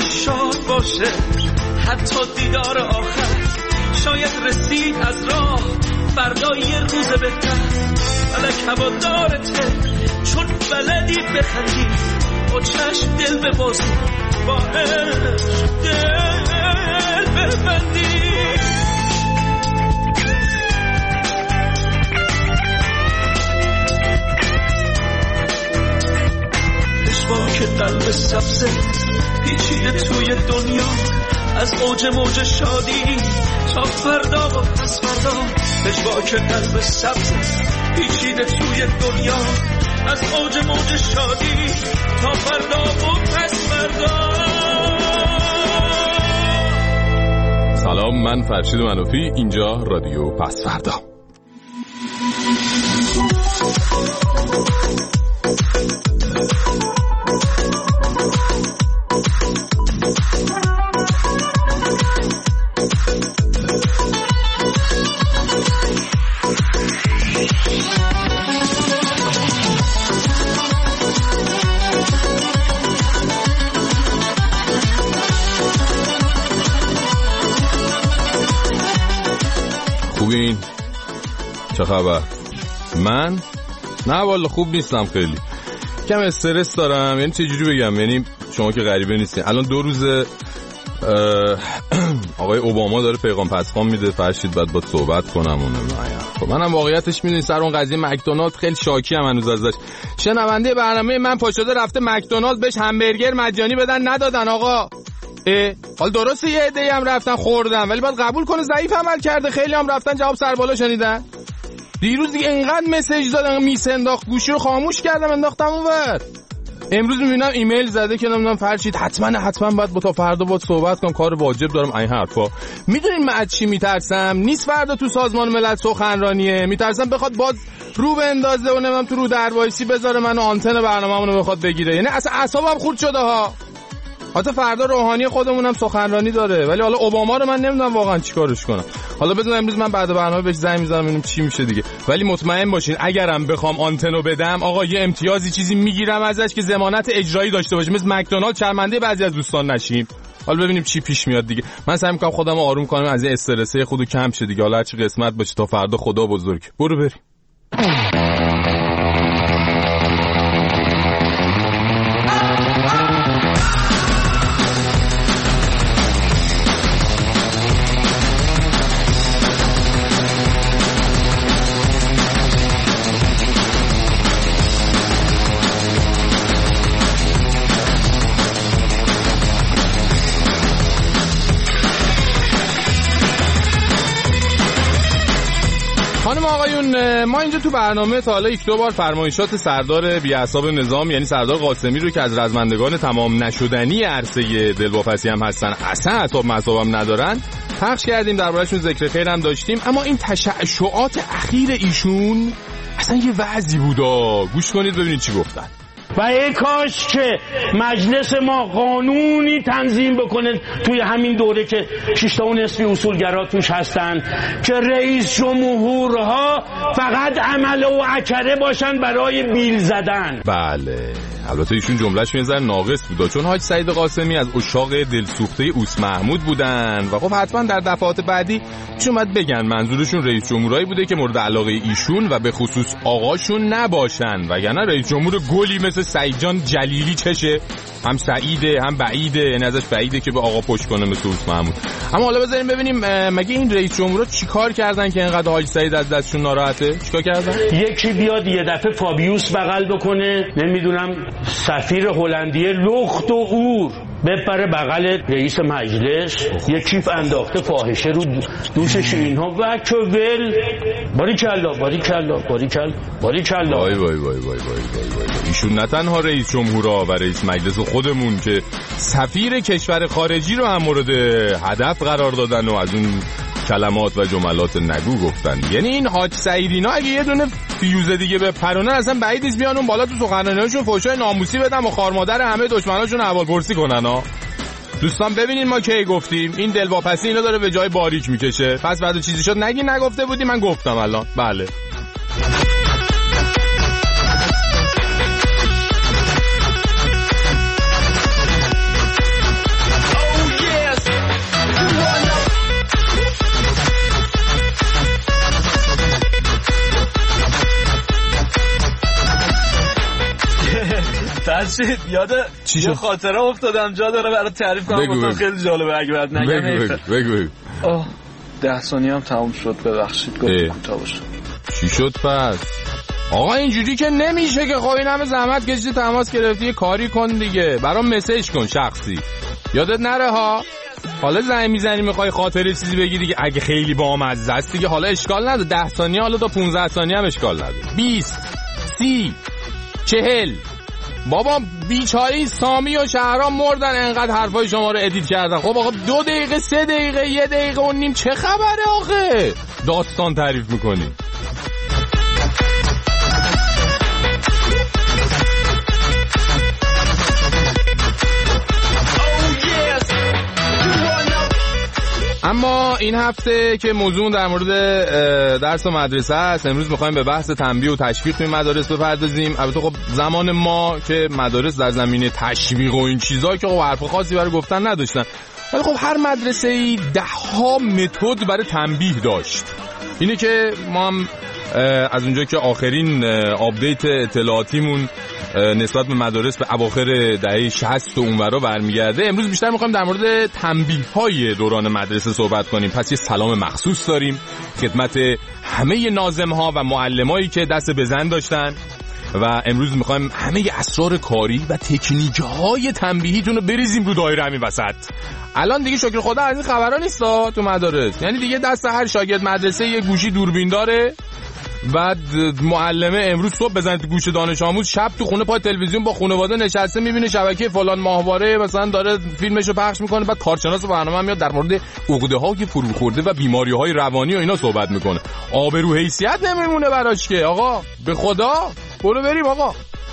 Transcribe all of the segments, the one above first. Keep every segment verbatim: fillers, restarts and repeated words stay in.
شاد باشه حتی دیدار آخر. شاید رسید از راه فردا یه روز بهتر. فلک هوادارته چون بلدی بخندی، با چشم دل ببازی، با عشق دل ببندی. که قلب سبزه پیچیده توی دنیا، از اوج موج شادی تا فردا و پس فردا. پژواک قلب سبزه پیچیده توی دنیا، از اوج موج شادی تا فردا و پس فردا. سلام، من فرشید منوفی، اینجا رادیو پس فردا. خوبین؟ چه خبر؟ من؟ نه والا خوب نیستم، خیلی کم استرس دارم. یعنی چه جوری بگم، یعنی شما که غریبه نیستین. الان دو روز آقای اوباما داره پیغام پسخان میده، فرشید باید با صحبت کنم اونم. خب منم واقعیتش میدونی سر اون قضیه مکدونالد خیلی شاکی ام هنوز ازش. شنونده برنامه من پاشده رفته مکدونالد بهش همبرگر مجانی بدن، ندادن آقا. اه حال درسته یه عده‌ای هم رفتن خوردن، ولی باید قبول کنه ضعیف عمل کرده. خیلی هم رفتن جواب سر بالا شنیدن. دیروز دیگه اینقدر مسیج دادن میس انداخت، گوشی رو خاموش کردم انداختم اونور. امروز میبینم ایمیل زده که نمیدونم فرشید حتما حتما باید با تا فردا باید صحبت کنم، کار واجب دارم. این حرفا میدونین من از چی میترسم؟ نیست فردا تو سازمان ملل سخنرانیه، میترسم بخواد باز رو بندازه و نمیدونم تو رو دروایسی بذاره منو آنتن برنامه‌مون رو بخواد بگیره. یعنی اصلا اعصابم خورد شده ها. حتی فردا روحانی خودمونم سخنرانی داره، ولی حالا اوباما رو من نمیدونم واقعا چیکارش کنم. حالا بزن امروز من بعد برنامه بهش زنگ میزنم ببینیم چی میشه دیگه. ولی مطمئن باشین اگرم بخوام آنتنو بدم آقا یه امتیازی چیزی میگیرم ازش که ضمانت اجرایی داشته باشه، مثل مکدونالد شرمنده بعضی از دوستان نشیم. حالا ببینیم چی پیش میاد دیگه. من سعی میکنم خودم رو آروم کنم، از این استرسه خودو کم شه دیگه. حالا هر چی قسمت باشه تا فردا خدا بزرگ. برو بریم. خانم آقایون، ما اینجا تو برنامه تا حالا یک دو بار فرمایشات سردار بی‌عصاب نظام یعنی سردار قاسمی رو که از رزمندگان تمام نشدنی عرصه دلواپسی هم هستن، اصلا اعصاب مصابم ندارن، پخش کردیم، درباره‌شون ذکر خیر هم داشتیم. اما این تشعشعات اخیر ایشون اصلا یه وضعی بودا. گوش کنید ببینید چی گفتن. و ای کاش که مجلس ما قانونی تنظیم بکنه توی همین دوره که شش و نصفی اصولگرا توش هستن که رئیس جمهورها فقط عمله و عکره باشن برای بیل زدن. بله البته ایشون جملهش میذاره ناقص بودا، چون حاج سعید قاسمی از عشاق دلسوخته اوس محمود بودن و خب حتما در دفعات بعدی چون باید بگن منظورشون رئیس جمهورایی بوده که مورد علاقه ایشون و به خصوص آقاشون نباشن، وگرنه رئیس جمهور گلی مثل سعید جان جلیلی چشه، هم سعیده هم بعیده، یعنی ازش بعیده که به آقا پشت کنه مثل اوس محمود. اما حالا بذاریم ببینیم مگه این رئیس جمهورا چیکار کردن که اینقدر حاج سعید از دستشون ناراحته؟ چیکار کردن؟ یکی بیاد یه دفعه فابیوس بغل بکنه، نمیدونم سفیر هلندیه لخت و اور بپره بغل رئیس مجلس، یه کیف انداخته فاحشه رو دوشش اینها و که ول باریکلا باریکلا باریکلا باریکلا. وای وای وای وای وای وای. ایشون نه تنها رئیس جمهورا و رئیس مجلس خودمون که سفیر کشور خارجی رو هم مورد هدف قرار دادن و از اون کلمات و جملات نگو گفتن. یعنی این حاج سعیدینا اگه یه دونه فیوز دیگه به پرونن اصلا بعید نیست بیان اون بالا تو سخنرانیاشون فحشای ناموسی بدن و خار مادر همه دشمناشون احوالپرسی کنن ها. دوستان ببینین ما کی گفتیم این دلواپسی اینا داره به جای باریک میکشه، پس بعد چیزی شد نگی نگفته بودی، من گفتم الان. بله فرشید یاد یه خاطره افتادم جا داره برای تعریف کنم با خیلی جالبه اگه بعد نگم. بگو بگو بگو. آه ده ثانیه هم تموم شد ببخشید گفتم کوتاه باشه. چی شد پس؟ آقا اینجوری که نمیشه که. خب این همه زحمت کشیدی تماس گرفتی یه کاری کن دیگه. برام مسیج کن شخصی. یادت نره ها. حالا زنگ میزنی میخوای خاطره چیزی بگی دیگه اگه خیلی بامزه است دیگه حالا اشکال نداره. ده ثانیه حالا تا پونزده ثانیه هم اشکال نداره. بیست سی چهل بابا بیچاره سامی و شهرام مردن انقدر حرفای شما رو ادیت کردن. خب آقا دو دقیقه سه دقیقه یه دقیقه و نیم چه خبره آخه داستان تعریف میکنی؟ اما این هفته که موضوع در مورد درس و مدرسه است، امروز میخوایم به بحث تنبیه و تشویق توی مدارس بپردازیم. البته خب زمان ما که مدارس در زمینه تشویق و این چیزا که خب حرف خاصی برای گفتن نداشتن، ولی خب هر مدرسه‌ای ده ها متد برای تنبیه داشت. اینه که ما هم از اونجا که آخرین آپدیت اطلاعاتیمون نسبت به مدارس به اواخر دهه شصت و اونورا برمیگرده، امروز بیشتر میخوایم در مورد تنبیه‌های دوران مدرسه صحبت کنیم. پس یه سلام مخصوص داریم خدمت همه ناظم‌ها و معلمایی که دست به زن داشتن و امروز میخوایم همه اسرار کاری و تکنیک‌های تنبیهیتون رو بریزیم رو دایره همین وسط. الان دیگه شکر خدا از این خبرا نیستا تو مدارس. یعنی دیگه دست هر شاگرد مدرسه یه گوشی دوربین داره، بعد معلمه امروز صبح بزنید گوش دانش آموز، شب تو خونه پای تلویزیون با خانواده نشسته میبینه شبکه فلان ماهواره مثلا داره فیلمشو پخش میکنه، بعد کارشناس برنامه میاد در مورد عقده‌های فروخورده و بیماری‌های روانی و اینا صحبت میکنه. آبرو حیثیت نمیمونه براش که. آقا به خدا برو بریم آقا.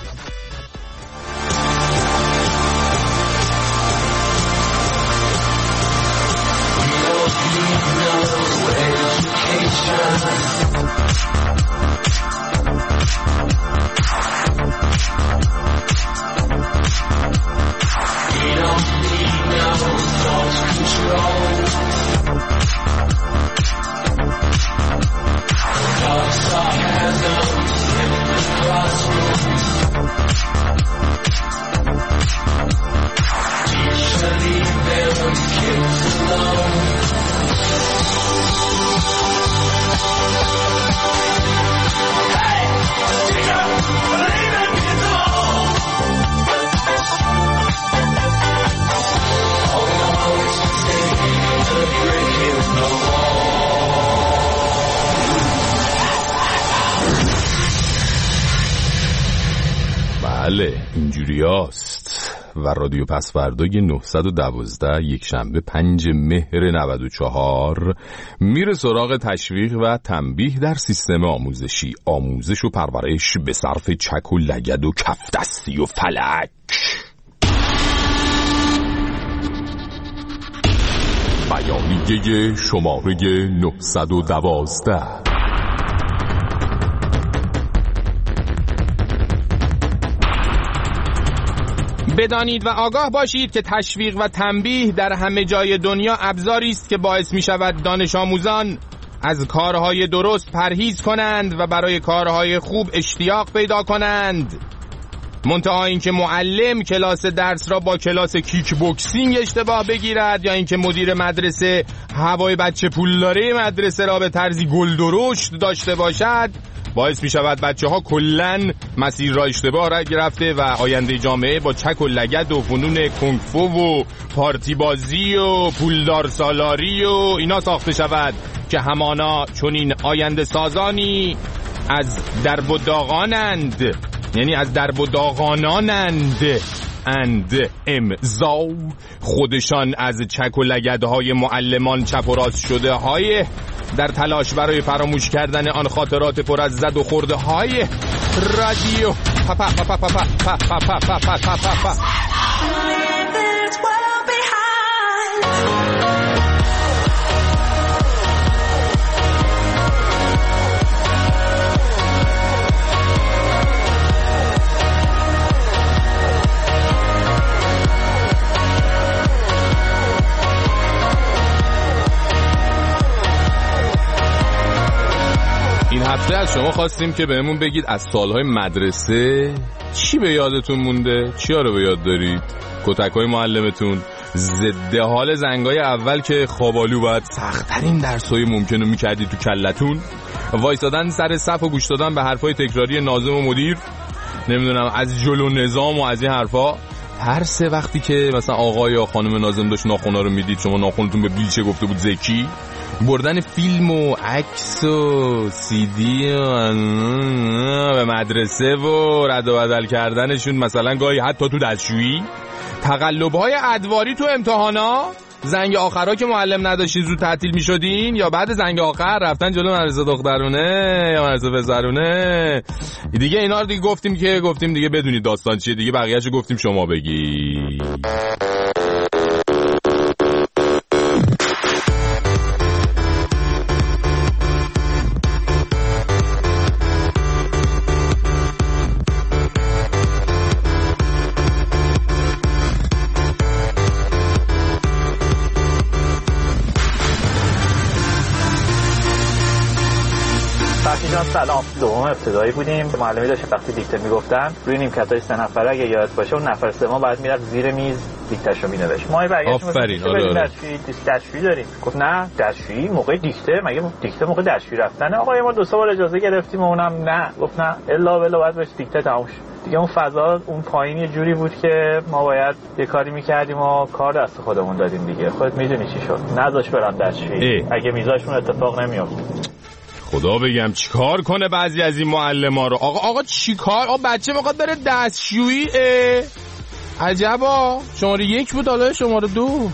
بله اینجوری هست. و رادیو پسوردای نهصد و دوازده یک شنبه پنج مهر نود و چهار میره سراغ تشویق و تنبیه در سیستم آموزشی، آموزش و پرورش به صرف چک و لگد و کفدستی و فلک. بیانیه شماره نهصد و دوازده. بدانید و آگاه باشید که تشویق و تنبیه در همه جای دنیا ابزاری است که باعث می شود دانش آموزان از کارهای درست پرهیز کنند و برای کارهای خوب اشتیاق پیدا کنند. منتها اینکه معلم کلاس درس را با کلاس کیک بوکسینگ اشتباه بگیرد یا اینکه مدیر مدرسه هوای بچه پولداره مدرسه را به طرزی گل درشت داشته باشد، باعث می شود بچه ها کلن مسیر را اشتباه را گرفته و آینده جامعه با چک و لگد و فنون کنگفو و پارتی بازی و پولدار سالاری و اینا ساخته شود که همانا چون این آینده سازانی از درب و داغانند، یعنی از درب و داغانانند اند امضا خودشان از چک و لگدهای معلمان چپ و راست شده های در تلاش برای فراموش کردن آن خاطرات پر از زد و خورده های رادیو پاپا پاپا پاپا پاپا پاپا پاپا پاپا. از شما خواستیم که بهمون بگید از سالهای مدرسه چی به یادتون مونده؟ چیا رو به یاد دارید؟ کتک‌های معلمتون، ضد حال زنگای اول که خوابالو باید سخت‌ترین درس‌های ممکن رو می‌کردی تو کلتون، وایسادن سر صف و گوش دادن به حرفای تکراری ناظم و مدیر، نمیدونم از جلو نظام و از این حرفا، هر سه وقتی که مثلا آقا یا خانم ناظم داشت ناخونا رو میدید شما ناخونتون به بیلچه گفته بود زکی، بردن فیلم و عکس و سی دی و به مدرسه و رد و بدل کردنشون مثلا گاهی حتی تو دستشویی، تقلب‌های ادواری تو امتحانا، زنگ آخرها که معلم نداشتین زود تعطیل میشدین، یا بعد زنگ آخر رفتن جلو مدرسه دخترونه یا مدرسه پسرونه دیگه. اینا رو دیگه گفتیم که گفتیم دیگه بدونید داستان چیه دیگه، بقیه‌اشو گفتیم شما بگی. سلام. دوم ابتدایی بودیم، معلمی داشت وقتی دیکته میگفتن روی نیمکتای سه نفره اگه یاد باشه اون نفر سوم بعد میرفت زیر میز دیکتهشو مینوشت. ما برگشتیم آفرین آره دستشویی دستشویی داریم. گفت نه دستشویی موقع دیکته، مگه دیکته موقع دستشویی رفتنه؟ آقا ما دو سه بار اجازه گرفتیم و اونم نه. گفت نه الا بلا بعد بهش دیکته تموم شد. دیگه اون فضا اون پایین یه جوری بود که ما باید یه کاری میکردیم و کار دست خودمون دادیم دیگه. خودت میدونی چی شد. نذاش برام دستشویی. اگه میذاشون اتفاق نمیافت. خدا بگم چیکار کنه بعضی از این معلما رو. آقا آقا چیکار؟ آقا بچه میخواد بره دستشویی. عجبا. شماره یک بود حالا شماره دو.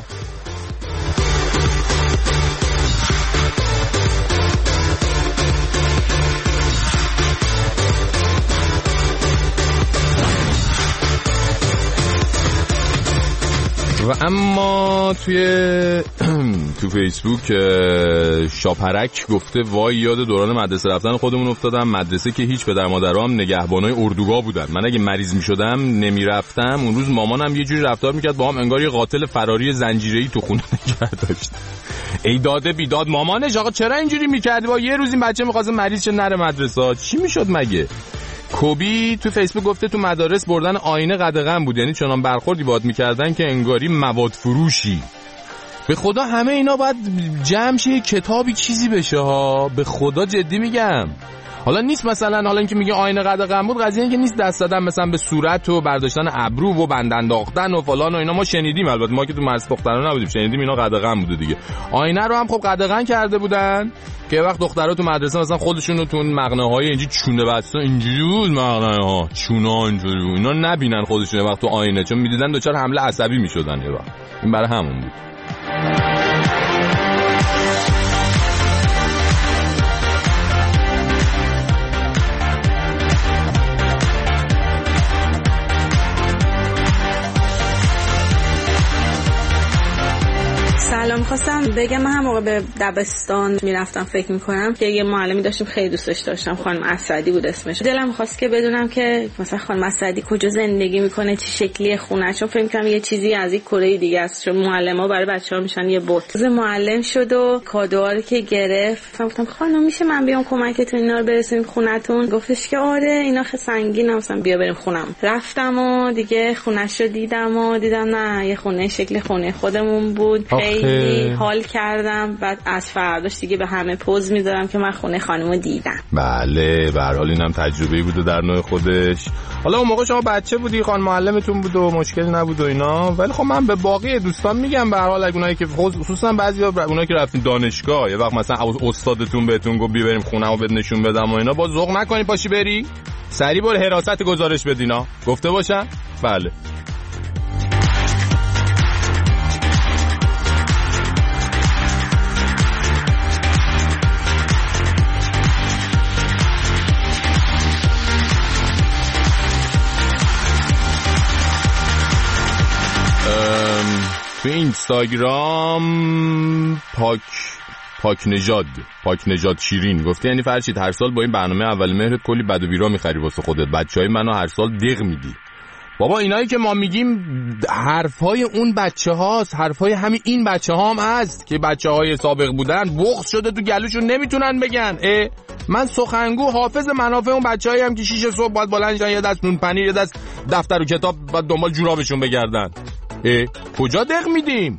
و اما توی تو فیسبوک شاپرک گفته وای یاد دوران مدرسه رفتن خودمون افتادم، مدرسه که هیچ پدر مادرام نگهبانای اردوگاه بودن، من اگه مریض میشدم نمیرفتم، اون روز مامانم یه جوری رفتار میکرد با هم انگار یه قاتل فراری زنجیره‌ای تو خونه نگه داشت. ای داده بیداد مامانش. آقا چرا اینجوری میکردی؟ با یه روز این بچه می‌خواد مریض شه نره مدرسه، چی میشد مگه؟ کوبی تو فیسبوک گفته تو مدارس بردن آینه قدغن بود، یعنی چنان برخوردی باهات میکردن که انگاری مواد فروشی. به خدا همه اینا باید جمع شه کتابی چیزی بشه ها، به خدا جدی میگم. حالا نیست مثلا حالا اینکه میگه آینه قدغن بود قضیه اینکه نیست دست دادن مثلا به صورت و برداشتن ابرو و بند انداختن و فلان و اینا، ما شنیدیم، البته ما که تو مدرسه دختران نبودیم شنیدیم اینا قدغن بوده دیگه. آینه رو هم خب قدغن کرده بودن که وقت دخترها تو مدرسه مثلا خودشون رو تو مقنعه‌های اینجوری چونه بسته اینجوری مقنعه‌ها چونا اینجوری اینا نبینن خودشون وقت تو آینه، چون میدیدن دوچار حمله عصبی میشدن. یه وقت این برای همون بود. سلام، خواستم بگم من هم موقع به دبستان میرفتم فکر میکنم که یه معلمی داشتیم خیلی دوستش داشتم، خانم اسدی بود اسمش. دلم خواست که بدونم که مثلا خانم اسدی کجا زندگی میکنه، چه شکلی خونه، چون فکر میکنم یه چیزی از این کره دیگه است، چون معلما برای بچه‌ها میشن یه بوت. معلم شد و کادوها رو که گرفت گفتم خانم میشه من بیام کمکتون اینا رو برسونیم خونتون؟ گفتش که آره اینا خیلی سنگینه، مثلا بیا بریم خونم. رفتم و دیگه خونه‌ش رو دیدم و دیدم نه یه خونه شکل خونه خودمون بود. خیلی حال کردم. بعد از فرداش دیگه به همه پوز میذارم که من خونه خانومو دیدم. بله به هر حال اینم تجربه‌ای بوده در نوع خودش. حالا اون موقع شما بچه بودی، خانم معلمتون بود و مشکلی نبود و اینا، ولی خب من به باقی دوستان میگم به هر حال اگه اونایی که خصوصا بعضیا اونایی که رفتین دانشگاه یه وقت مثلا استادتون بهتون گفت بیا بریم خونه‌مو بهت نشون بدم و اینا، باز ذوق نکنی پاشی بری سری برو حراست گزارش بدینا گفته باشن. بله تو اینستاگرام پاک پاک نژاد پاک نژاد شیرین گفته یعنی فرشید هر سال با این برنامه اول مهرت کلی بد و بیرا میخری واسه خودت، بچهای منو هر سال دق میدی. بابا اینایی که ما میگیم حرفای اون بچه هاست، حرفای همین این بچه ها هم هست که بچه های سابق بودن بغض شده تو گلوشون نمیتونن بگن. اه من سخنگو حافظ منافع اون بچه هایی هم که شیش صبح باید بلند شدن یه دست نون پنیر یه دست دفتر و کتاب باید دنبال جورابشون بگردن. اه کجا دق میدیم؟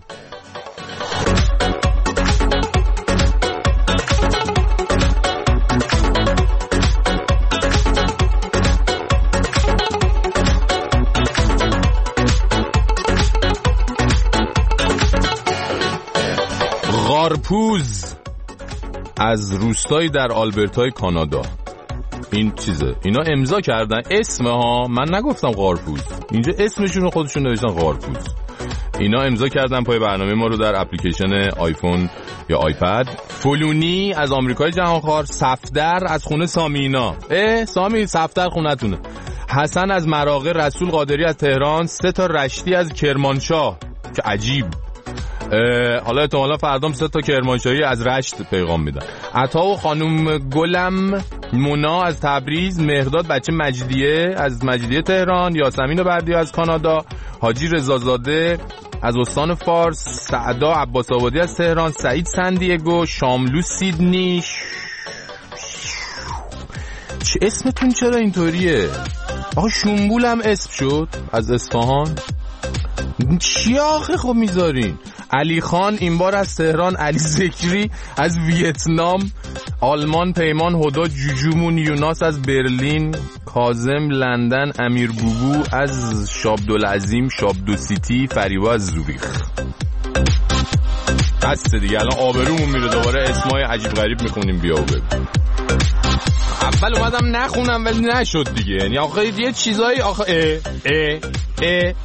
غارپوز از روستایی در آلبرتای کانادا. این چیزه اینا امضا کردن اسم ها، من نگفتم غارپوز، اینجا اسمشون رو خودشون نوشتن غارپوز. اینا امضا کردن پای برنامه ما رو در اپلیکیشن آیفون یا آیپد. فلونی از آمریکای جهانخوار، صفدر از خونه سامینا. اه سامی صفدر خونتونه. حسن از مراغه، رسول قادری از تهران، سه تا رشتی از کرمانشاه که عجیب. حالا احتمالا فردام سه تا کرمانشاهی از رشت پیغام میدن. عطا و خانم گلم مونا از تبریز، مهرداد بچه مجدیه از مجدیه تهران، یاسمین بردی از کانادا، حاجی رضازاده از استان فارس، سعدا عباس آبادی از تهران، سعید سندیگو، شاملو سیدنی. چه اسمتون چرا اینطوریه؟ آقا شنبول هم اسم شد از اصفهان. چی آخه خب میذارین؟ علی خان این بار از تهران، علی ذکری از ویتنام، آلمان پیمان هدا جوجومون، یوناس از برلین، کاظم لندن، امیر بوبو از شابدالعظیم شابدو سیتی، فریبا از زوریخ. هسته دیگه الان آبرومون میره دوباره اسمای عجیب غریب میخونیم. بیا و بگو. اول اومدم نخونم ولی نشد دیگه، یعنی آخه یه چیزایی آخه اه اه اه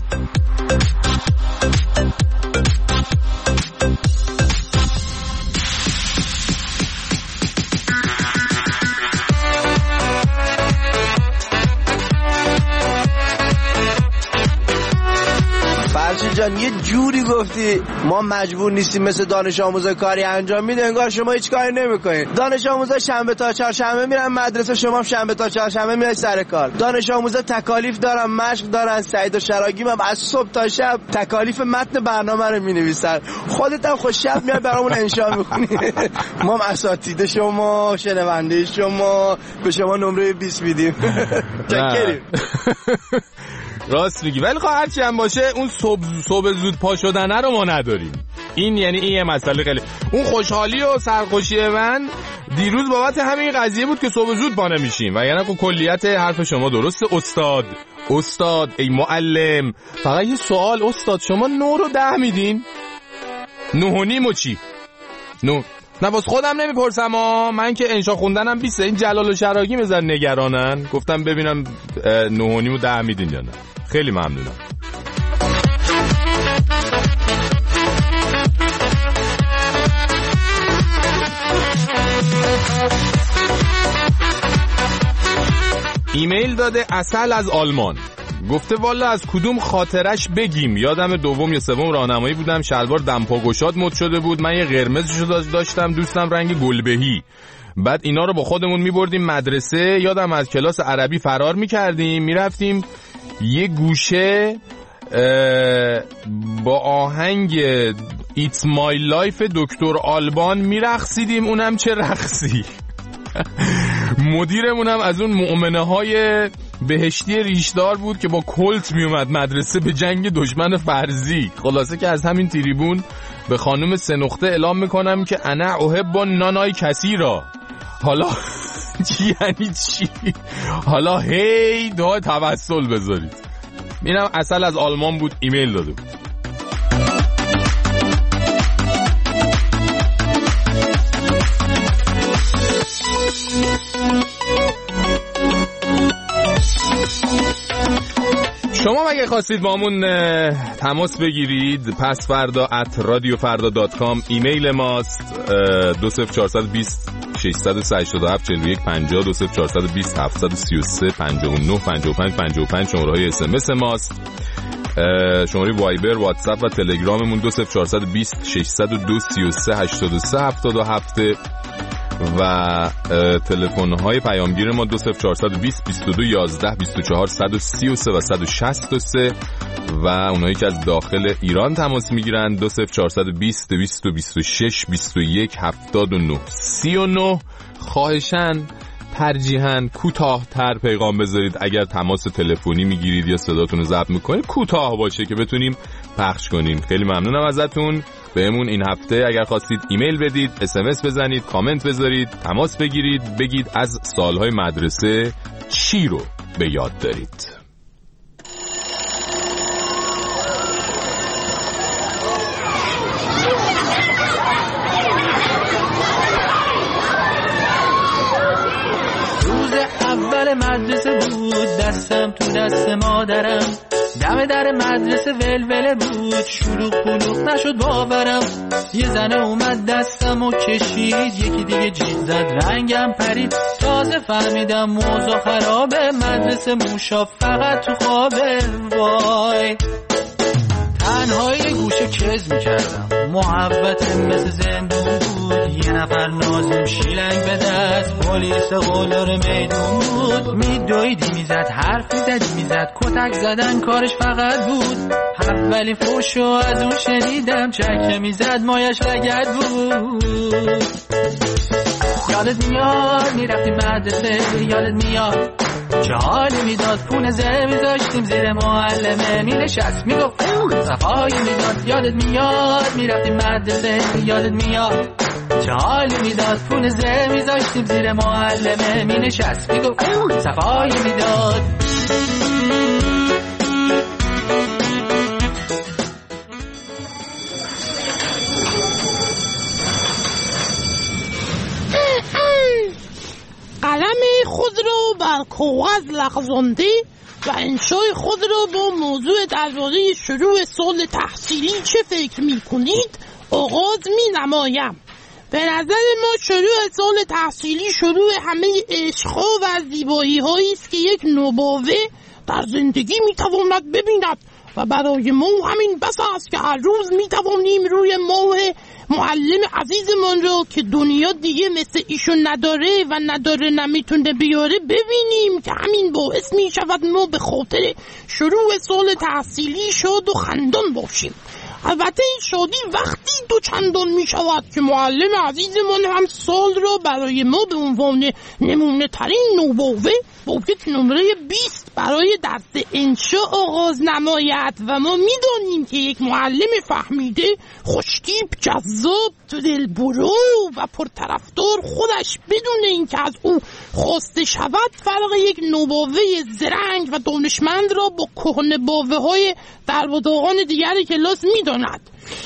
جان یه جوری گفتی ما مجبور نیستیم مثل دانش آموزا کاری انجام میده، انگار شما هیچ کاری نمیکنین. دانش آموزا شنبه تا چهارشنبه میرن مدرسه، شما هم شنبه تا چهارشنبه میای سر کار. دانش آموزا تکالیف دارن، مشق دارن. سعید و شراگیم هم از صبح تا شب تکالیف متن برنامه رو مینویسن. خودت هم خوش شب میای برامون انشا میخونی. ما هم اساتید شما، شنونده شما، به شما نمره بیست میدیم. چکریم. راست میگی، ولی خب هرچی هم باشه اون صبح صبح زود پا شدنه رو ما نداریم. این یعنی این یه مسئله خیلی. اون خوشحالی و سرخوشی من دیروز بابت همین قضیه بود که صبح زود پا نمیشیم. و یعنی خب کلیت حرف شما درسته استاد. استاد ای معلم، فقط یه سوال استاد، شما نه رو ده میدین؟ نه و نیم و چی؟ نه نه باز خودم نمیپرسم ها، من که انشا خوندنم بیسته. این جلال و شراگی میزن نگرانن، گفتم ببینم نه و نیم و ده میدین یا نه. خیلی ممنونم. ایمیل داده اصل از آلمان، گفته والا از کدوم خاطرش بگیم. یادم دوم یا سوم راهنمایی بودم، شلوار دمپا گشاد مد شده بود، من یه قرمزشو داشتم، دوستم رنگ گلبهی. بعد اینا رو با خودمون میبردیم مدرسه. یادم از کلاس عربی فرار میکردیم، میرفتیم یه گوشه با آهنگ It's My Life دکتر آلبان میرقصیدیم. اونم چه رقصی. مدیرمونم از اون مؤمنه های بهشتی ریشدار بود که با کلت میومد مدرسه به جنگ دشمن فرضی. خلاصه که از همین تریبون به خانم سه نقطه اعلام میکنم که انا احب نانای کسی را. حالا چی یعنی چی؟ حالا هی دعا توسل بذارید. اینم اصل از آلمان بود، ایمیل داده بود. شما مگه خواستید با همون تماس بگیرید، پس فردا ات رادیو فردا دات کام ایمیل ماست. دو صفر چهارصد و بیست ششصد و هشتاد و هفت چهل و یک پنجاه دو صفر چهارصد و بیست هفتصد و سی و سه پنجاه و نه پنجاه و پنج پنجاه و پنج شماره های اس ام اس ماست. شماره وایبر، واتساپ و تلگراممون دو صفر چهارصد و بیست ششصد و دو سی و سه هشتاد و سه هفتاد و هفت. و تلفن‌های پیامگیر ما دو صفر چهار دو صفر بیست و دو یازده بیست و چهار صد و سی و سه و صد و شصت و سه و اونایی که از داخل ایران تماس میگیرن دو صفر چهار دو صفر دویست و بیست و شش بیست و یک هفتاد و نه سی و نه. خواهشاً ترجیحاً کوتاه‌تر پیغام بذارید. اگر تماس تلفنی میگیرید یا صداتون رو ضبط میکنید کوتاه باشه که بتونیم پخش کنیم. خیلی ممنونم ازتون. بهمون این هفته اگر خواستید ایمیل بدید، اس ام اس بزنید، کامنت بذارید، تماس بگیرید، بگید از سالهای مدرسه چی رو به یاد دارید. اول مدرسه بود دستم تو دست مادرم، دم در مدرسه ولوله بود شلوغ پلوغ نشد باورم. یه زنه اومد دستم و کشید، یکی دیگه جیغ زد رنگم پرید. تازه فهمیدم موضوع خرابه، مدرسه موشا فقط تو خوابه. وای تنهایی گوشه کز میکردم، محبت مثل زندون بود. یه نفر نازم شیلنگ به دست، پلیس قلدر میدون بود. میدویدی میزد، حرف میزدی میزد، کتک زدن کارش فقط بود. اولی فوشو از اون شنیدم، چکه میزد مایش لگد بود. یادت میاد میرفتیم مدرسه، یادت میاد چه حالی میداد، پونه زر میذاشتیم زیر معلمه مینشست میگفت صفایی میداد. یادت میاد میرفتیم مدرسه، یادت میاد چه حالی میداد، پونه زر میذاشتیم زیر معلمه مینشست میگفت صفایی میداد. قلم خود را بر کاغذ لغزانده و انشای خود را با موضوع درباره شروع سال تحصیلی چه فکر می کنید آغاز می نمایم. به نظر ما شروع سال تحصیلی شروع همه عشق‌ها و زیبایی‌هایی است که یک نوباوه در زندگی می تواند ببیند و برای ما همین بس است که هر روز می توانیم روی ماه معلم عزیزمان رو که دنیا دیگه مثل ایشون نداره و نداره نمیتونه بیاره ببینیم که همین باعث می شود ما به خاطر شروع سال تحصیلی شاد و خندان باشیم. البته این شادی وقتی دو چندان می شود که معلم عزیزمان هم سال را برای ما به عنوان نمونه ترین نوباوه با یک نمره بیست برای درس انشا آغاز نماید و ما می دانیم که یک معلم فهمیده، خوشتیپ، جذاب، دلبرو و پرطرفدار خودش بدون اینکه از او خواسته شود فرق یک نوباوه زرنگ و دانشمند را با کهنه باوه های در و داغان دیگر کلاس می داند.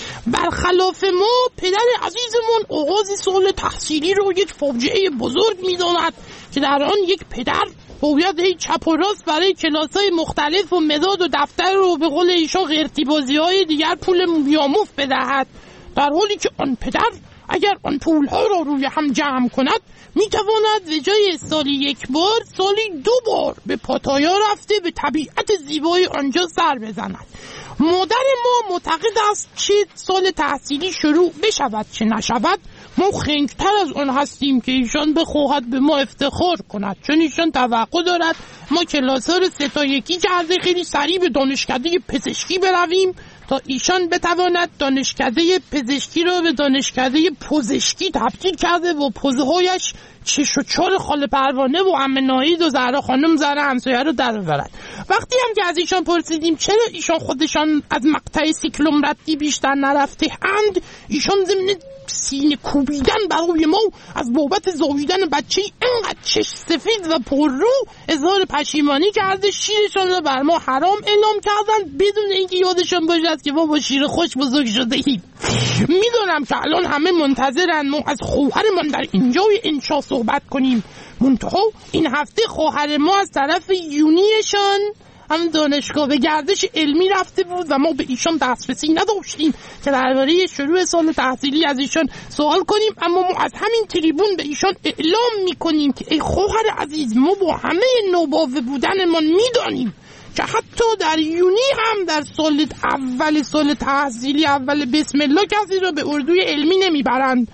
برخلاف ما پدر عزیزمون آغاز سال تحصیلی رو یک فاجعه بزرگ می داند که در آن یک پدر باید هی چپ و راست برای کلاس‌های مختلف و مداد و دفتر رو به قول ایشان غیرتی بازی‌های دیگر پول بیاموف بدهد، در حالی که آن پدر اگر آن پولها را روی هم جمع کند میتواند به جای سالی یک بار سالی دو بار به پاتایا رفته به طبیعت زیبای آنجا سر بزند. مادر ما معتقد است چه سال تحصیلی شروع بشود چه نشود ما خنگتر از آن هستیم که ایشان بخواهد به ما افتخار کند، چون ایشان توقع دارد ما کلاس ها رو سه تا یکی کرده خیلی سریع به دانشکده پزشکی برویم تا ایشان بتواند دانشکده پزشکی رو به دانشکده پزشکی تبدیل کرده و پوزهایش چش و چال خاله پروانه و عمه ناهید و زهرا خانم زن همسایه رو در ببرد. وقتی هم که از ایشان پرسیدیم چرا ایشان خودشان از مقطع سیکلوم ردی بیشتر نرفته اند، ایشان ضمن سینه کوبیدن برای ما از بابت زاییدن بچه اینقدر چش سفید و پررو اظهار پشیمانی کرده شیرشان را بر ما حرام اعلام کردند بدون اینکه یادشان باشد که ما با شیر خوش بزرگ شده ایم. میدونم که الان همه منتظرن ما از خواهرمان در اینجای انشا صحبت کنیم، منتها این هفته خواهر ما از طرف یونیشان هم دانشگاه به گردش علمی رفته بود و ما به ایشان دسترسی نداشتیم که درباره شروع سال تحصیلی از ایشان سوال کنیم، اما ما از همین تریبون به ایشان اعلام میکنیم که ای خواهر عزیز، ما با همه نوباوه بودنمان میدانیم که حتی در یونی هم در سال اول سال تحصیلی اول بسم الله کسی را به اردوی علمی نمیبرند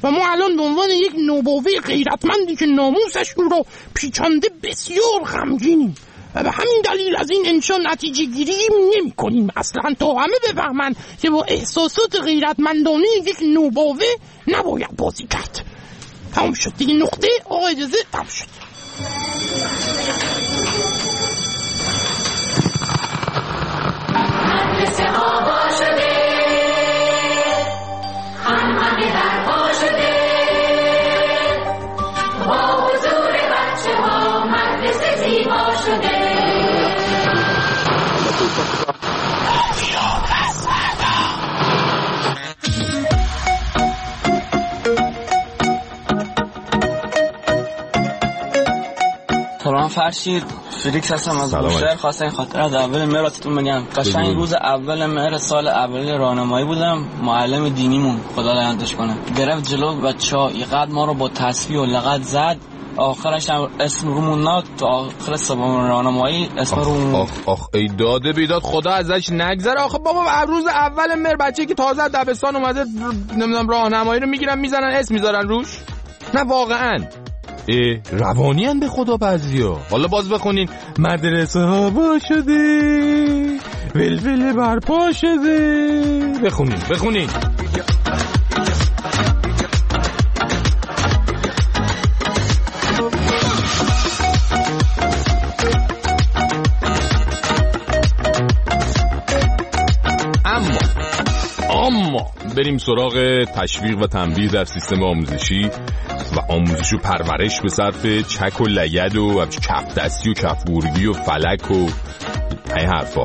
و ما الان به عنوان یک نوباوه غیرتمندی که ناموسش او را پیچانده بسیار غمگینیم و به همین دلیل از این انشا نتیجه گیری نمی کنیم اصلا، تا همه بفهمن که با احساسات غیرتمندانه یک نوباوه نباید بازی کرد. تمام شد دیگه، نقطه. آقا اجازه، تمام شد. مدرسه ها با شده، خانمانه برپا شده، با حضور بچه ها مدرسه زیبا شده. سلام فرشید، فریکس هستم از بوشهر. خواستم این خاطر از اول مراتتون بگم. قشنگ روز اول مهر سال اول راهنمایی بودم، معلم دینیمون خدا لعنتش کنه گرفت جلو بچه‌ها، اینقدر ما رو با تسبیح و لغت زد، آخرش هم اسم رومون ناد. تو آخر سوم راهنمایی اسم رومون آخ آخ ای داده بیداد، خدا ازش نگذره. آخه بابا روز اول مهر بچه‌ای که تازه دبستان اومده نمیدونم راهنمایی رو میگیرن میزنن اسم میذارن روش. نه واقعا ای روانی هن به خدا بعضیا. حالا باز بخونین مدرسه ها با شده، ولوله برپا شده. بخونین بخونین اما اما بریم سراغ تشویق و تنبیه در سیستم آموزشی و آموزش و پرورش به صرف چک و لگد و کف دستی و کف بورگی و فلک و این حرفا.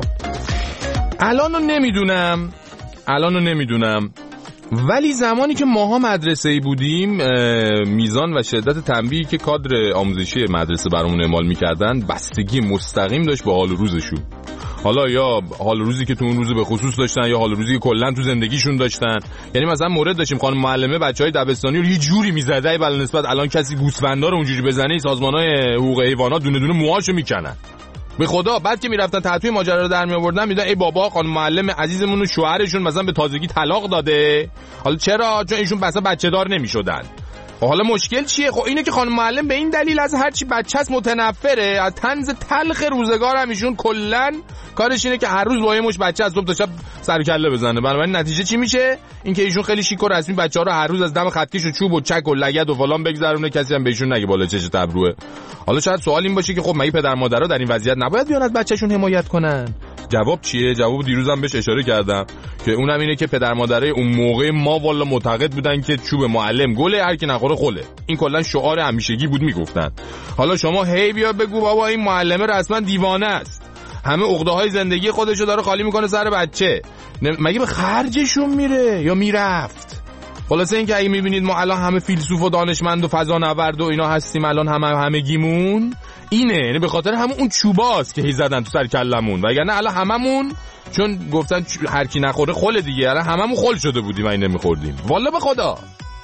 الانو نمیدونم الانو نمیدونم ولی زمانی که ماها مدرسه‌ای بودیم میزان و شدت تنبیهی که کادر آموزشی مدرسه برامون اعمال میکردن بستگی مستقیم داشت به حال و روزشون. حالا یا حال روزی که تو اون روز به خصوص داشتن یا حال روزی که کلا تو زندگیشون داشتن. یعنی مثلا مورد داشتیم خانم معلمه بچهای دبستانی رو یه جوری میزده بل نسبت الان کسی گوسفندا رو اونجوری بزنه سازمانای حقوق حیوانات دونه دونه موهاشو میکنن به خدا. بعد که میرفتن تحتوی ماجرا رو در می آوردن میدن ای بابا خانم معلم عزیزمون و شوهرشون مثلا به تازگی طلاق داده. حالا چرا؟ چون ایشون مثلا بچه دار نمیشدن. حالا مشکل چیه؟ خب اینه که خانم معلم به این دلیل از هر چی بچه‌س متنفره، از طنز تلخ روزگار هم ایشون کلا کارش اینه که هر روز با یه مش بچه از صبح تا شب سر کله بزنه. بنابراین نتیجه چی میشه؟ اینکه ایشون خیلی شیک و رسمی بچه‌ها رو هر روز از دم خطکش و چوب و چک و لگد و فلان بگذرونه، کسی هم بهشون نگه بالا چش تبروه. حالا شاید سوال این باشه که خب مگه پدر مادرها در این وضعیت نباید بیان از بچه‌شون حمایت کنن؟ جواب چیه؟ جواب دیروزم بهش اشاره کردم که اونم اینه که پدر مادرای اون موقع ما والا معتقد بودن که چوب معلم گله، هر کی نخوره خله. این کلا شعار همیشگی بود میگفتن. حالا شما هی بیا بگو بابا این معلمه رسما دیوانه است، همه عقده‌های زندگی خودشو داره خالی میکنه سر بچه، مگه به خرجشون میره یا میرفت؟ خلاصه این که اگه میبینید ما الان همه فیلسوف و دانشمند و فضانورد و اینا هستیم الان همه همگیمون اینه، یعنی به خاطر همون اون چوباست که هی زدن تو سر کلمون، وگرنه الان هممون چون گفتن هر کی نخوره خله دیگه، الان هممون خل شده بودیم این نمیخوردیم والا به خدا.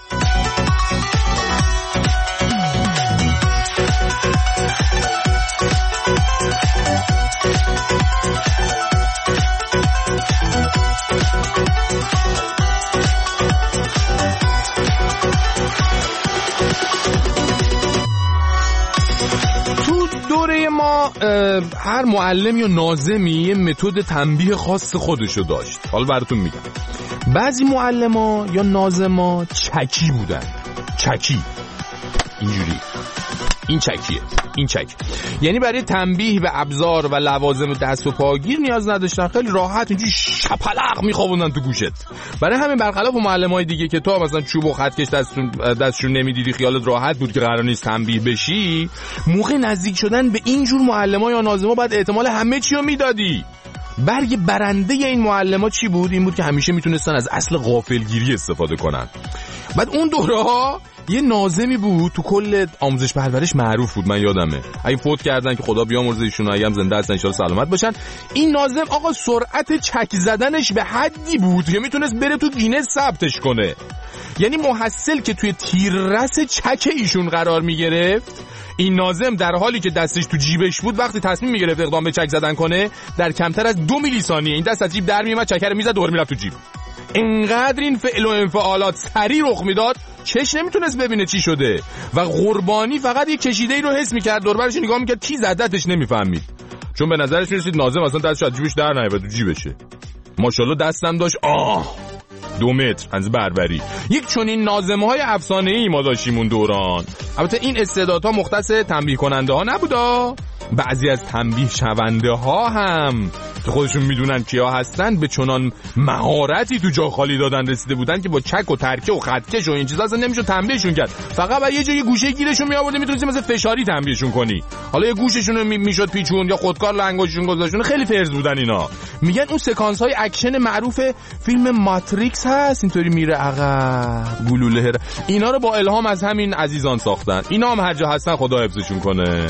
ما هر معلم یا ناظمی یه متد تنبیه خاص خودشو داشت. حالا براتون میگم. بعضی معلما یا ناظما چکی بودن. چکی اینجوری، این چکیه، این چک، یعنی برای تنبیه به ابزار و لوازم دست و پاگیر نیاز نداشتن، خیلی راحت اینجوری شپلق میخوابوندن تو گوشت. برای همین برخلاف معلمای دیگه که تو مثلا چوب و خطکش دستشون دستشون نمیدیدی خیالت راحت بود که قرار نیست تنبیه بشی، موقع نزدیک شدن به این جور معلما یا ناظما بعد احتمال همه چی رو میدادی. برگ برنده این معلما چی بود؟ این بود که همیشه میتونستن از اصل غافلگیری استفاده کنن. بعد اون دوره‌ها یه ناظمی بود تو کل آموزش پرورش معروف بود، من یادمه، اگه فوت کردن که خدا بیامرزه ایشون، اگه هم زنده هستن ان شاء الله سلامت باشن. این ناظم آقا سرعت چک زدنش به حدی بود که میتونست بره تو گینس ثبتش کنه. یعنی محصل که توی تیررس چک ایشون قرار میگرفت، این ناظم در حالی که دستش تو جیبش بود وقتی تصمیم میگرفت اقدام به چک زدن کنه، در کمتر از دو میلی ثانیه این دست از جیب در میومد، چکر میزد، دور میرفت تو جیب. انقدر این فعل و انفعالات سریع رخ میداد چش نمیتونست ببینه چی شده و قربانی فقط یه کشیده‌ای رو حس میکرد، دور برش نگاه میکرد، کی زدتش نمیفهمید، چون به نظرش میرسید ناظم اصلا دستش از جیبش در نیاد تو جیبشه. ماشاءالله دستم داشت آه دو متر از بربری. یک چنین ناظم‌های افسانه‌ای ما داشتیم اون دوران. البته این استعدادها مختص تنبیه کننده ها نبودا، بعضی از تنبیه شونده ها هم که خودشون میدونن کیا هستن به چنان مهارتی تو جا خالی دادن رسیده بودن که با چک و ترکه و خطکش و این چیزا اصلا نمیشد تنبیهشون کرد، فقط بعد یه جای گوشه گیرشون میآوردی میتونستی مثلا فشاری تنبیهشون کنی. حالا یه گوششون رو میشد پیچون یا خودکار لنگوششون گذاشتون. خیلی فرض بودن اینا. میگن اون سکانس های اکشن معروف فیلم ماتریکس هست، اینطوری میره عقب گلوله، اینا رو با الهام از همین عزیزان ساختن. اینا هم هر جا هستن خدا حفظشون کنه.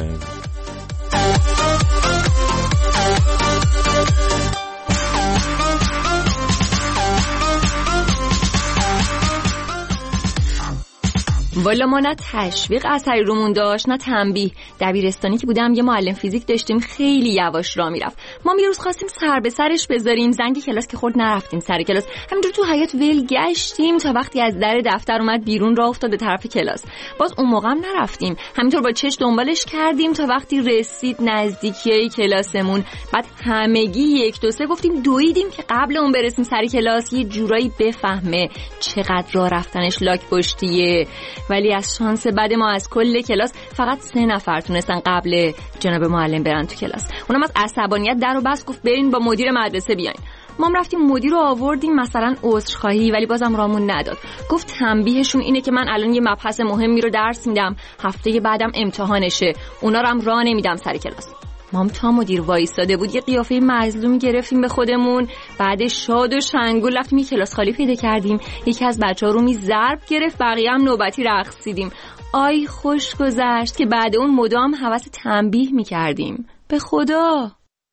والا ما نه تشویق اثری رومون داشت نه تنبیه. دبیرستانی که بودم یه معلم فیزیک داشتیم خیلی یواش راه میرفت. ما یه روز خواستیم سر به سرش بذاریم، زنگ کلاس که خورد نرفتیم سر کلاس، همینجور تو حیاط ول گشتیم تا وقتی از در دفتر اومد بیرون راه افتاد به طرف کلاس. باز اون موقع هم نرفتیم، همینطور با چش دنبالش کردیم تا وقتی رسید نزدیکی کلاسمون. بعد همگی یک دو سه گفتیم دویدیم که قبل اون برسیم سر کلاس یه جورایی بفهمه چقدر راه رفتنش لاک پشتیه. ولی از شانس بعد ما از کل کلاس فقط سه نفر تونستن قبل جناب معلم برن تو کلاس. اونم از عصبانیت در و بس گفت برین با مدیر مدرسه بیاین. ما هم رفتیم مدیر رو آوردیم مثلا عذرخواهی، ولی بازم رامون نداد. گفت تنبیهشون اینه که من الان یه مبحث مهمی رو درس میدم، هفته بعدم امتحانشه، اونا رو هم راه نمیدم سر کلاس. ما هم تا مدیر وایساده بود یه قیافه مظلومی گرفتیم به خودمون. بعد شاد و شنگول رفتیم یه کلاس خالی پیدا کردیم، یکی از بچه‌ها رو می ضرب گرفت، بقیه هم نوبتی رقصیدیم. آی خوش گذشت که بعد اون مدام هوس تنبیه می‌کردیم. به خدا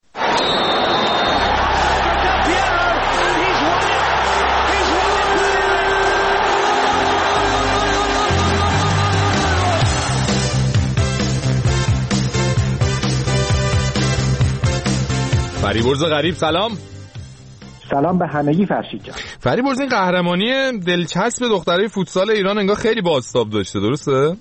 فریبرز غریب سلام. سلام به همگی فرشید جان. فریبرز این قهرمانی دلچسب دخترای فوتسال ایران انگار خیلی بازتاب داشته، درسته؟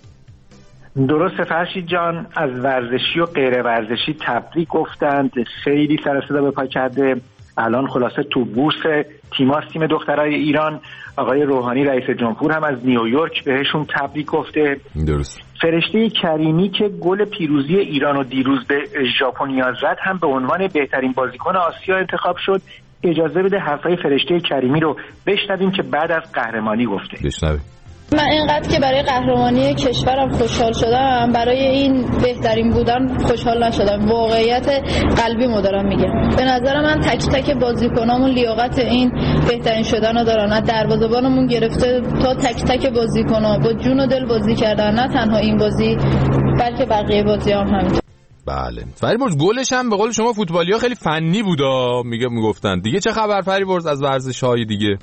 درسته فرشید جان، از ورزشی و غیر ورزشی تبریک گفتند، خیلی سر صدا به پا کرده. الان خلاصه تو بورس تیماس تیم دخترای ایران، آقای روحانی رئیس جمهور هم از نیویورک بهشون تبریک گفته. درست. فرشته کریمی که گل پیروزی ایران و دیروز به ژاپنیا زد هم به عنوان بهترین بازیکن آسیا انتخاب شد. اجازه بده حرفای فرشته کریمی رو بشنویم که بعد از قهرمانی گفته. بشنویم. من اینقدر که برای قهرمانی کشورم خوشحال شدم، برای این بهترین بودن خوشحال نشدم. واقعیت قلبی مدارم میگم. به نظر من تک تک بازیکنامون لیاقت این بهترین شدن رو دارن. از دروازه‌بانمون گرفته تا تک تک بازیکن‌ها با جون و دل بازی کردن، نه تنها این بازی بلکه بقیه بازی‌ها هم همینطور. بله. فریبرز گلش هم به قول شما فوتبالی‌ها خیلی فنی بودا، میگه میگفتن. دیگه چه خبر فریبرز از ورزش‌های دیگه؟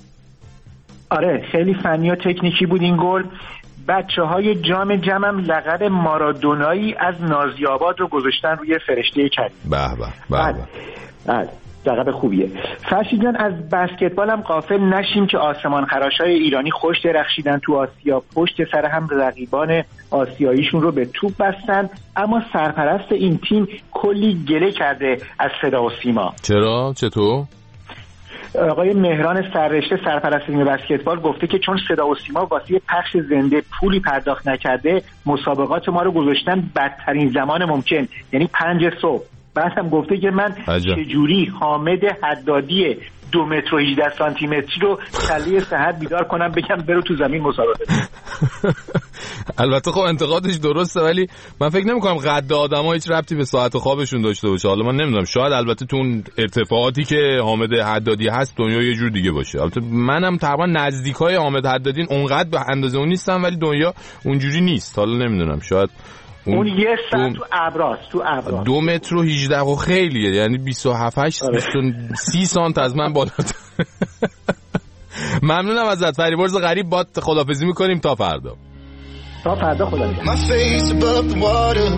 آره خیلی فنی و تکنیکی بود این گل. بچه‌های جام جمعم لقب مارادونایی از نازی‌آباد رو گذاشتن روی فرشته کریم. به به به بله لقب خوبیه. فرشید جان، از بسکتبال هم غافل نشیم که آسمان خراشای ایرانی خوش درخشیدن تو آسیا، پشت سر هم رقیبان آسیاییشون رو به توپ بستن، اما سرپرست این تیم کلی گله کرده از صدا و سیما. چرا؟ چطور؟ آقای مهران سررشته سرپرست تیم بسکتبال گفته که چون صدا و سیما واسه پخش زنده پولی پرداخت نکرده، مسابقات ما رو گذاشتن بدترین زمان ممکن، یعنی پنج صبح. بعد هم گفته که من چجوری حامد حدادی دو متر و هجده سانتی متری رو کله سحر بیدار کنم بگم برو تو زمین مسابقه. البته خب انتقادش درسته، ولی من فکر نمی‌کنم قد آدم‌ها هیچ ربطی به ساعت خوابشون داشته باشه. حالا من نمیدونم، شاید البته تو اون ارتفاعاتی که حامد حدادی هست دنیا یه جور دیگه باشه. البته منم تقریبا نزدیکای حامد حدادی اونقدر به اندازه اون نیستم، ولی دنیا اونجوری نیست. حالا نمیدونم، شاید اون, اون یه ساعت تو ابراست تو ابراست دو متر و هجده و خیلیه، یعنی بیست و هفت بیست و سی سانت از من بالاتر. ممنونم ازت فریبرز غریب، باد خدافظی میکنیم تا فردا. تا فردا خدا نگهدار. My face above the water,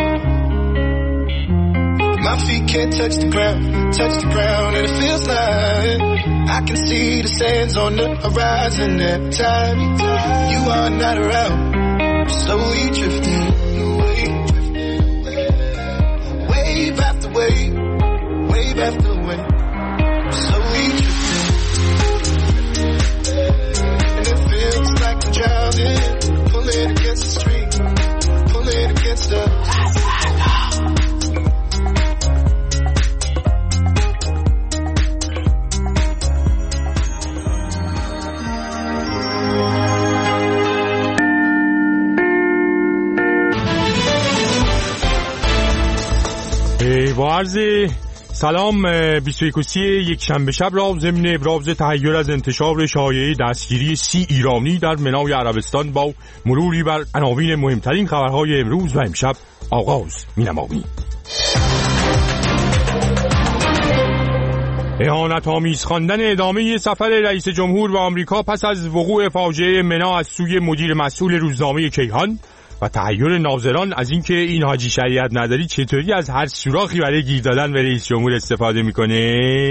my feet can't touch the ground, touch the ground, and it feels like I can see the sands on the horizon. Every time you are not around, I'm slowly drifting away. Wave after wave, wave after wave, I'm slowly drifting. And it feels like I'm drowning, pulling against the stream, pulling against the با عرض سلام بیست و یک و سی یک شنبه شب را ضمن ابراز تحیر از انتشار شایعه دستگیری سی ایرانی در منای عربستان با مروری بر عناوین مهمترین خبرهای امروز و امشب آغاز می‌نماییم. اهانت‌آمیز خواندن ادامه سفر رئیس جمهور به آمریکا پس از وقوع فاجعه منا از سوی مدیر مسئول روزنامه کیهان و تحیر ناظران از اینکه این حاجی شریعت نداری چطوری از هر سوراخی برای گیر دادن به رئیس جمهور استفاده میکنه.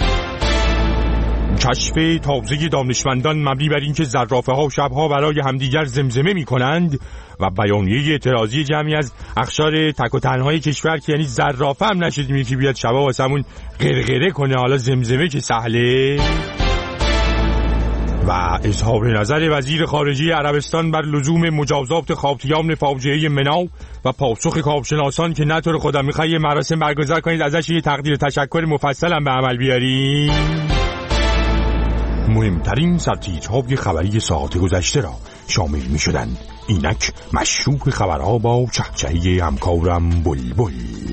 کشف تازه دانشمندان مبنی بر اینکه زرافه ها شبها برای همدیگر زمزمه میکنند و بیانیه اعتراضی جمعی از اقشار تک و تنهای کشور که یعنی زرافه هم نشدیم یکی بیاد شبا واسمون غرغره کنه، حالا زمزمه که سهله. و اظهار نظر وزیر خارجه عربستان بر لزوم مجازات خاطیان فاجعه منا و پاسخ کارشناسان که نه طور خودم میخوای یه مراسم برگزار کنید ازش یه تقدیر تشکر مفصل هم به عمل بیاریم. مهمترین سرتیترهای خبری ساعت گذشته را شامل می شدند. اینک مشروع خبرها با چهچهی همکارم بلبل.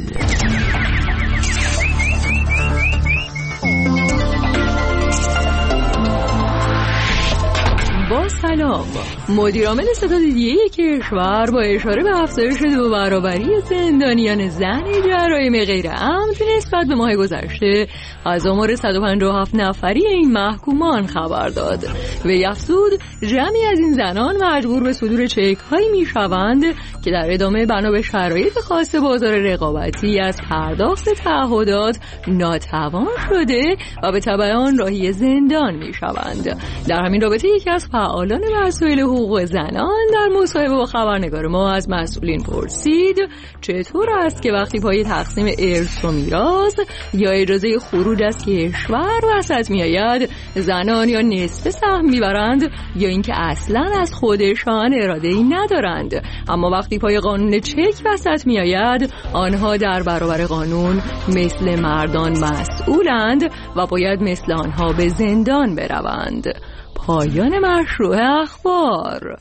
با سلام، مدیرعامل ستاد دیگه کشور با اشاره به افزایش دو برابری زندانیان زن جرایم غیر عمد نسبت به ماه گذشته از آمار صد و پنجاه و هفت نفری این محکومان خبر داد. وی افزود جمعی از این زنان مجبور به صدور چک هایی می شوند که در ادامه بنا به شرایط خاص بازار رقابتی از پرداخت تعهدات ناتوان شده و به تبع آن راهی زندان می شوند. در همین رابطه یکی از فعالان مسائل حقوق زنان در مصاحبه با خبرنگار ما از مسئولین پرسید چطور است که وقتی پای تقسیم ارث و میراث یا اجازه خروج از کشور وسط میآید زنان یا نصف سهم میبرند یا اینکه اصلا از خودشان اراده‌ای ندارند، اما وقتی پای قانون چک وسط میآید آنها در برابر قانون مثل مردان مسئولند و باید مثل آنها به زندان بروند. پایان مشروع اخبار.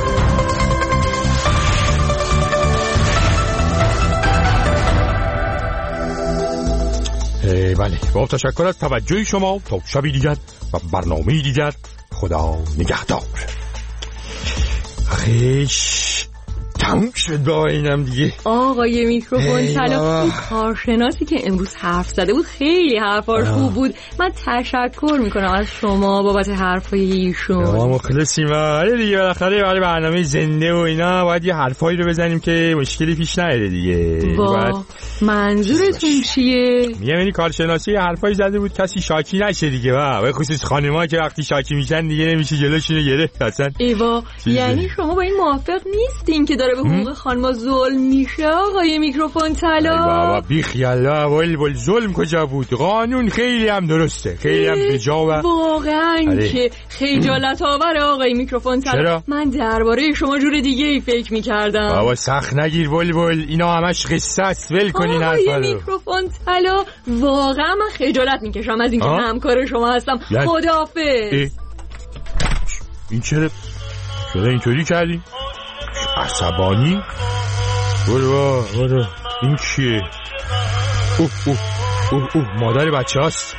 بله، با تشکر از توجه شما. تا شبی دیگر و برنامه دیگر، خدا نگهدار. خیش تموم شد با اینم دیگه. آقای میکروفون طلا، کارشناسی که امروز حرف زده بود خیلی حرفاش خوب بود. من تشکر میکنم از شما بابت حرفای ایشون. ما مخلصیم. ولی دیگه بالاخره برای برنامه زنده و اینا باید یه حرفایی رو بزنیم که مشکلی پیش نیاد دیگه. با منظورتون چیه؟ میگم یعنی کارشناسی حرفایی زده بود کسی شاکی نشه دیگه. به خصوص خانم‌ها که وقتی شاکی میشن دیگه نمیشه جلوشون رو گرفت اصلا. ایوا، یعنی شما با این موافق نیستین که داره به حقوق خانم‌ها ظلم میشه آقای میکروفون طلا؟ بابا بی خیالا، ول ظلم کجا بود؟ قانون خیلی هم درسته، خیلی هم بجا و واقعا که خجالت آور آقای میکروفون طلا. من درباره شما جور دیگه ای فکر میکردم. بابا سخت نگیر ول، اینا همش قصه است، ول کنین حرفا رو. آقای میکروفون طلا واقعا من خجالت میکشم از اینکه همکار شما هستم. خداحافظ. این چرا چرا اینطوری کردی؟ عصبانی؟ برو برو. این چیه؟ اوه اوه اوه اوه مادر بچه هست.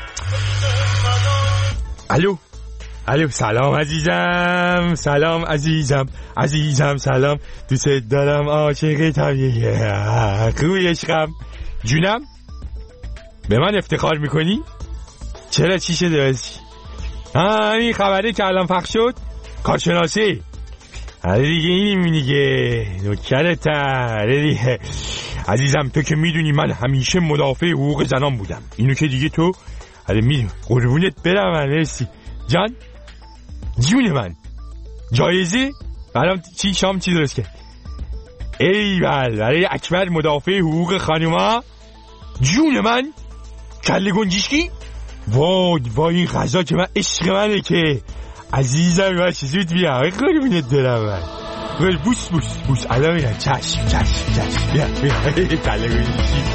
الو الو سلام عزیزم، سلام عزیزم، عزیزم سلام، دوست دارم، عاشق طبیعیه، خوبی عشقم، جونم. به من افتخار میکنی؟ چرا چی شده ازی؟ ها این خبری که الان پخش شد کارشناسی. آره دیگه این دیگه نوکرت. آره دیگه عزیزم، تو که میدونی من همیشه مدافع حقوق زنان بودم. اینو که دیگه تو آره میدونم قربونت برم من. مرسی جان جون من. جایزه برام چی شام چی درست کرد؟ ایول برای اکبر مدافع حقوق خانوما. جون من کله گنجشکی. وای وای این غذا که من عشق منه که عزیزم. من زود بیا قربونت برم من. وای بوس بوس بوس الان میرم. چشم چشم چشم بیا بیا کله گنجشکی.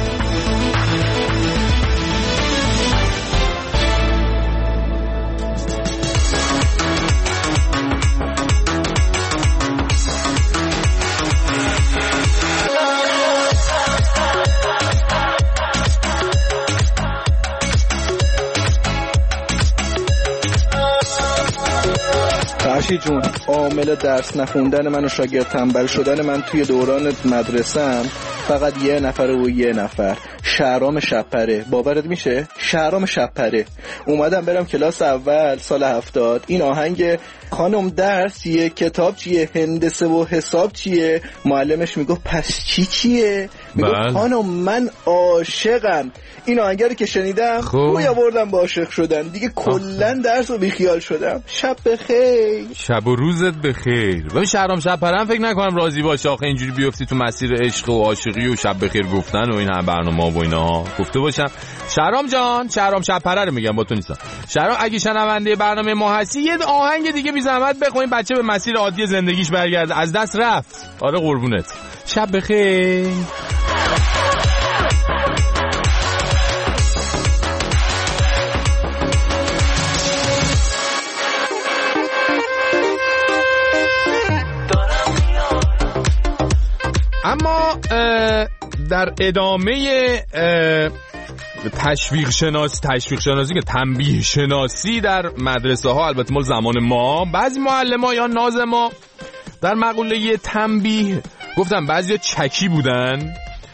فرشید جون، عامل درس نخوندن من و شاگرد تنبل شدن من توی دوران مدرسه‌ام فقط یه نفر و یه نفر، شهرام شبپره. باورت میشه؟ شهرام شبپره. اومدم برم کلاس اول سال هفتاد، این آهنگ خانم درس چیه، کتاب چیه، هندسه و حساب چیه، معلمش میگه پس چی چیه؟ میگه خانم من عاشقم. این آهنگ رو که شنیدم روی آوردم با عاشق شدن دیگه. کلا درس رو بیخیال شدم. شب بخیر. شب و روزت بخیر. ببین شهرام شبپره فکر نکنم راضی باشه آخه اینجوری بیفتی تو مسیر عشق و عاشقی و شب بخیر گفتن و این هم برنامه‌ها و اینا. گفته باشم شهرام جان، شهرام شبپره رو میگم با تو نیستم. شهرام اگه شنونده برنامه ما هستی یه آهنگ دیگه بی زحمت بخونیم بچه به مسیر عادی زندگیش برگرده. از دست رفت. آره قربونت. شب بخیر. اما در ادامه تشویق شناسی تشویق شناسی که تنبیه شناسی در مدرسه ها، البته مال زمان ما، بعضی معلم‌ها یا ناظما در مقوله تنبیه گفتم بعضیا چکی بودن،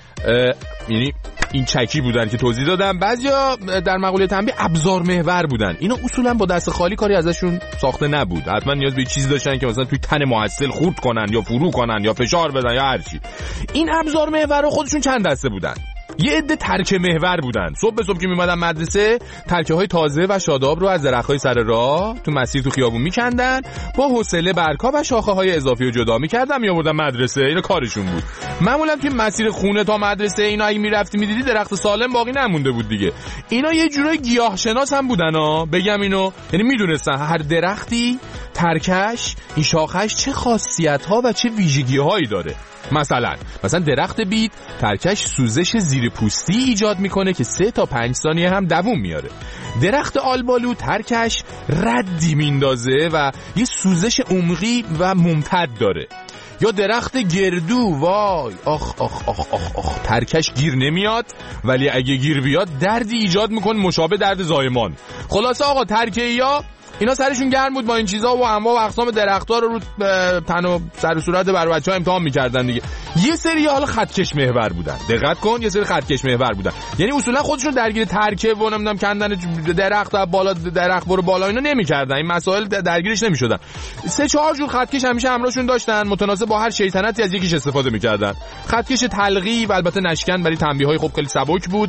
یعنی این چکی بودن که توضیح دادم، بعضیا در مقوله تنبیه ابزار محور بودن. اینا اصولا با دست خالی کاری ازشون ساخته نبود، حتما نیاز به چیزی داشتن که مثلا توی تن محصل خورد کنن یا فرو کنن یا فشار بدن یا هر چی. این ابزار محور خودشون چند دسته بودن. یه عده ترکه محور بودن. صبح به صبح که میمدن مدرسه ترکه های تازه و شاداب رو از درخت‌های سر راه تو مسیر تو خیابون میکندن، با حوصله برگ‌ها و شاخه های اضافی رو جدا میکردن میآوردن مدرسه. اینا کارشون بود. معمولا توی مسیر خونه تا مدرسه اینا اگه میرفتی میدیدی درخت سالم باقی نمونده بود دیگه. اینا یه جورای گیاهشناس هم بودن ها، بگم اینو، یعنی میدونستن هر درختی ترکش، این شاخش چه خاصیت‌ها و چه ویژگی‌هایی داره. مثلا مثلا درخت بید ترکش سوزش زیر پوستی ایجاد میکنه که سه تا پنج ثانیه هم دووم میاره. درخت آلبالو ترکش ردی میندازه و یه سوزش عمقی و ممتد داره. یا درخت گردو، وای آخ آخ آخ آخ آخ ترکش گیر نمیاد ولی اگه گیر بیاد دردی ایجاد میکنه مشابه درد زایمان. خلاصه آقا ترکه‌ایا اینا سرشون گرم بود با این چیزا و انواع و اقسام درخت‌ها رو رو تن و سر و صورت بر بچه‌ها امتحان می‌کردن دیگه. یه سری حالا خطکش محور بودن. دقت کن، یه سری خطکش محور بودن. یعنی اصولا خودشون درگیر ترکیب و نمیدونم کندن درخت و بالا درخت برو بالا اینا نمی‌کردن. این مسائل درگیرش نمی‌شدن. سه چهار جور خطکش همیشه همراهشون داشتن، متناسب با هر شیطنتی از یکیش استفاده می‌کردن. خطکش تلقی و البته نشکن برای تنبیه‌های خب خیلی سبک بود.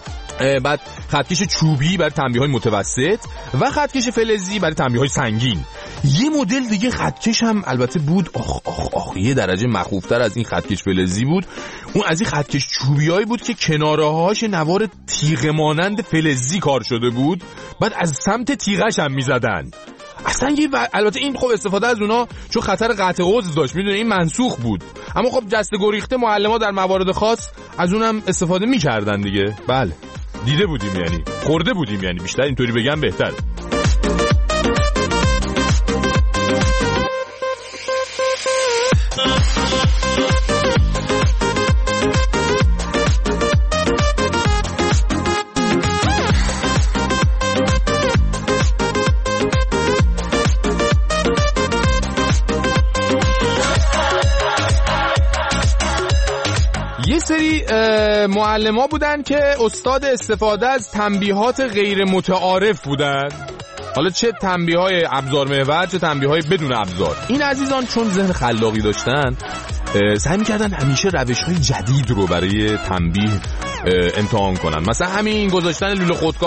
بعد خطکش چوبی برای تنبیه‌های متوسط و خطکش فلزی برای تنبیه‌های سنگین. یه مدل دیگه خطکش هم البته بود، آخ آخ آخ یه درجه مخوفتر از این خطکش فلزی بود. اون از این خطکش چوبیایی بود که کناره‌هاش نوار تیغ مانند فلزی کار شده بود، بعد از سمت تیغش هم می‌زدن. اصلا یه و... البته این خب استفاده از اونا چون خطر قطع عضو داشت، میدونه این منسوخ بود، اما خب جسته گریخته معلم‌ها در موارد خاص از اونم استفاده می‌کردن دیگه. بله دیده بودیم، یعنی خورده بودیم، یعنی بیشتر اینطوری بگم بهتره. یه سری معلم‌ها بودن که استاد استفاده از تنبیهات غیر متعارف بودن. حالا چه تنبیه‌های ابزار محور چه تنبیه‌های بدون ابزار. این عزیزان چون ذهن خلاقی داشتن سعی می‌کردن همیشه روش‌های جدید رو برای تنبیه امتحان کنن. مثلا همین گذاشتن لوله خودکار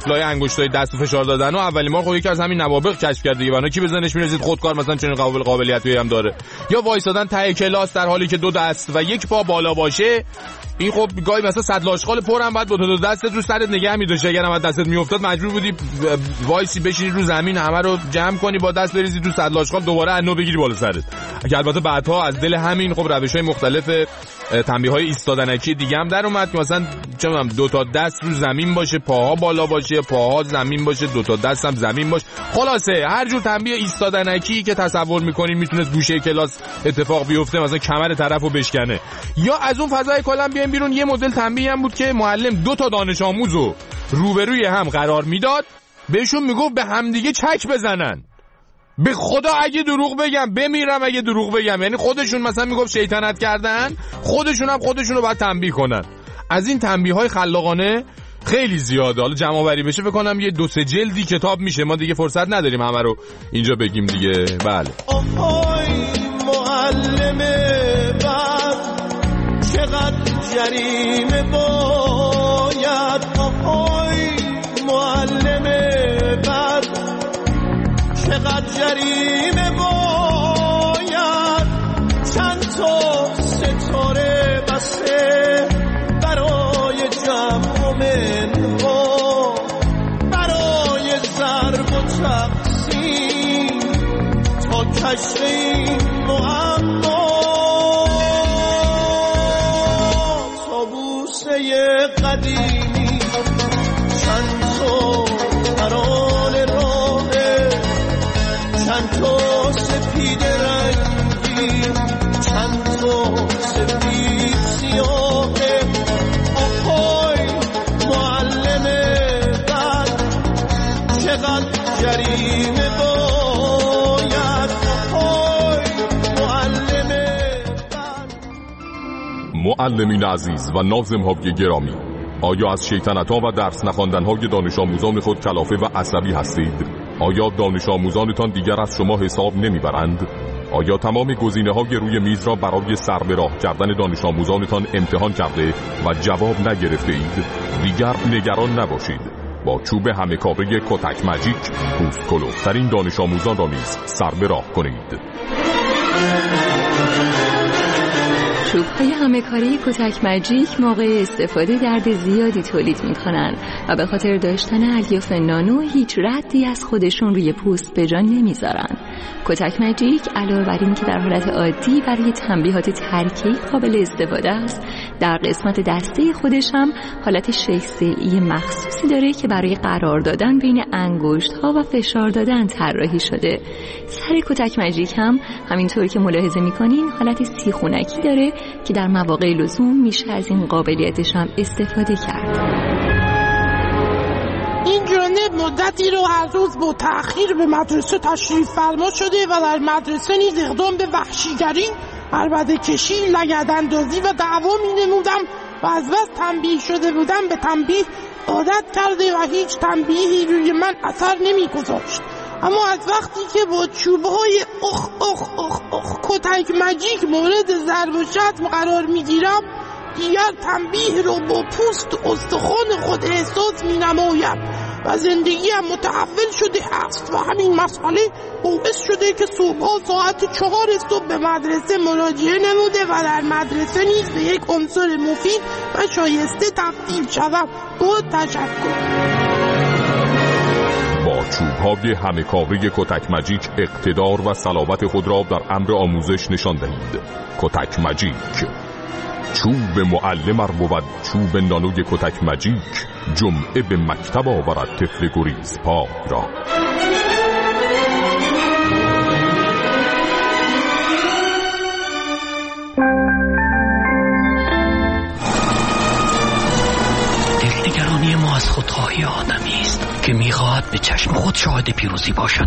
لای انگشتای دست و فشار دادن و اولین بار خود یکی از همین نوابغ کشف کرد دیگه. ولی کی بزنش میرسید خودکار مثلا چنین قابل قابلیتی هم داره. یا وایسادن ته کلاس در حالی که دو دست و یک پا بالا باشه. این خب گاهی مثلا صد لاشخال پر هم بعد با دو, دو دستت رو سرت نگه می‌داشت، اگر هم دستت میافتاد مجبور بودی وایسی بشینی رو زمین همه رو جمع کنی با دست بریزی تو صد لاشخال دوباره انو بگیری بالا سرت. که البته بعدها از دل همین خب روش‌های مختلف تنبیه‌های ایستادنکی دیگه هم در اومد که مثلا چه می‌دونم دو تا دست رو زمین باشه، پاها بالا باشه، پاها زمین باشه، دو تا دست هم زمین باشه. خلاصه هر جور تنبیه ایستادنکی که تصور می‌کنین میتونه گوشه کلاس اتفاق بیفته، مثلا کمر طرفو بشکنه. یا از اون فضای کلا بیایم بیرون، یه مدل تنبیه هم بود که معلم دو تا دانش آموزو روبروی هم قرار میداد، بهشون میگفت به همدیگه چک بزنن. به خدا اگه دروغ بگم بمیرم اگه دروغ بگم، یعنی خودشون مثلا میگفت شیطنت کردن، خودشون هم خودشونو باید تنبیه کنن. از این تنبیه‌های خلاقانه خیلی زیاده. حالا جمع آوری بشه فکر کنم یه دو سه جلدی کتاب میشه. ما دیگه فرصت نداریم همه رو اینجا بگیم دیگه. بله آهای معلم بد چقدر جریمه باید، آهای معلم بد چقدر جریمه باید، چند تا ستاره بسته برای جمع و منها، برای ضرب و تقسیم تا کشف این معما، تابوسه قدیمی چند تا ترانه راهه، چند تا سپید رنگی چند تا سپید سیاهه، آهای معلم بد چقدر جریمه باید، آهای معلم بد. معلمین عزیز و ناظم‌های گرامی، آیا از شیطنت‌ها و درس نخواندن‌های دانش آموزان خود کلافه و عصبی هستید؟ آیا دانش آموزانتان دیگر از شما حساب نمیبرند؟ آیا تمام گزینه‌های روی میز را برای سر به راه کردن دانش آموزانتان امتحان کرده و جواب نگرفته اید؟ دیگر نگران نباشید. با چوب همه کاره کتک ماجیک پوست کلوفترین دانش آموزان را نیز سر به راه کنید. چوب‌های همه کاره کتک ماجیک موقع استفاده درد زیادی تولید می‌کنن و به خاطر داشتن الیاف نانو هیچ ردی از خودشون روی پوست به جا نمیذارن. کتک ماجیک علاوه بر این که در حالت عادی برای تنبیهات ترکیبی قابل استفاده است، در قسمت دسته خودش هم حالت شش ضلعی مخصوصی داره که برای قرار دادن بین انگشت‌ها و فشار دادن طراحی شده. سر کتک ماجیک هم همینطور که ملاحظه می‌کنین حالت سیخونکی داره که در مواقع لزوم میشه از این قابلیتش هم استفاده کرد. این جانب مدتی رو هر روز با تأخیر به مدرسه تشریف فرما شده و در مدرسه نیز اقدام به وحشیگری، عربده کشی، لگداندازی و دعوا می نمودم و از بس تنبیه شده بودم به تنبیه عادت کرده و هیچ تنبیهی روی من اثر نمی گذاشت. اما از وقتی که با چوبهای اخ اخ اخ اخ کتک ماجیک مورد ضرب و شتم قرار میگیرم، دیگر تنبیه رو با پوست و استخوان خود احساس می نمایم و زندگیم متحول شده است و همین مسئله باعث شده که صبحها ساعت چهار صبح به مدرسه مراجعه نموده و در مدرسه نیز به یک عنصر مفید و شایسته تبدیل شدم. با تشکر. با چوب‌های همه کاره کتک ماجیک اقتدار و صلابت خود را در امر آموزش نشان دهید. کتک ماجیک، چوب معلم ار بود چوب نانوی کتک ماجیک، جمعه به مکتب آورد طفل گریز پای را. دلنگرانی ما از خودخواهی آدمی است که میخواهد به چشم خود شاهد پیروزی باشد.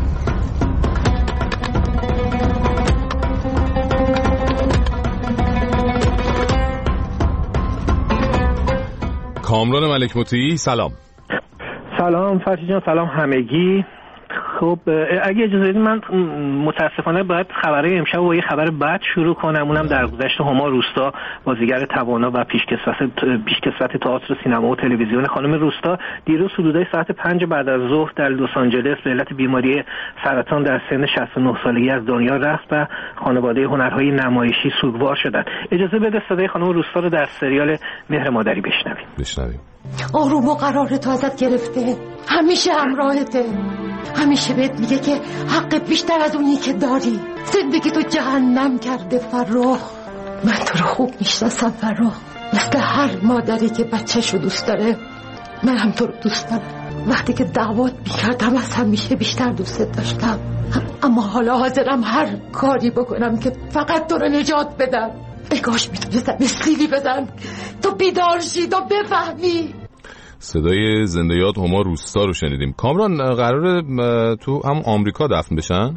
کامران ملک مطیعی، سلام. سلام فرشی جان، سلام همگی. خب اگه اجازه بدید من متاسفانه باید خبرهای امشب با یه خبر بد شروع کنم، اونم درگذشت هما روستا، بازیگر توانا و پیشکسوت پیشکسوت تئاتر، سینما و تلویزیون. خانم روستا دیروز حدودای ساعت پنج بعد از ظهر در لس آنجلس به علت بیماری سرطان در سن شصت و نه سالگی از دنیا رفت و خانواده هنرهای نمایشی سوگوار شدند. اجازه بده صدای خانم روستا رو در سریال مهر مادری بشنویم. بشنویم. آروم و قرار تو ازت گرفته، همیشه همراهته، همیشه بهت میگه که حق بیشتر از اونی که داری. زندگی تو جهنم کرده فرخ. من تو رو خوب میشناسم فرخ، مثل هر مادری که بچه‌شو دوست داره من هم تو رو دوست دارم. وقتی که دعوات میکردم از همیشه بیشتر دوستت داشتم، اما حالا حاضرم هر کاری بکنم که فقط تو رو نجات بدم. بگاش میتونستم اسلیلی بدم تو بیدار شی، تو بفهمی. صدای زنده یاد هما روستا رو شنیدیم. کامران قراره تو هم آمریکا دفن بشن؟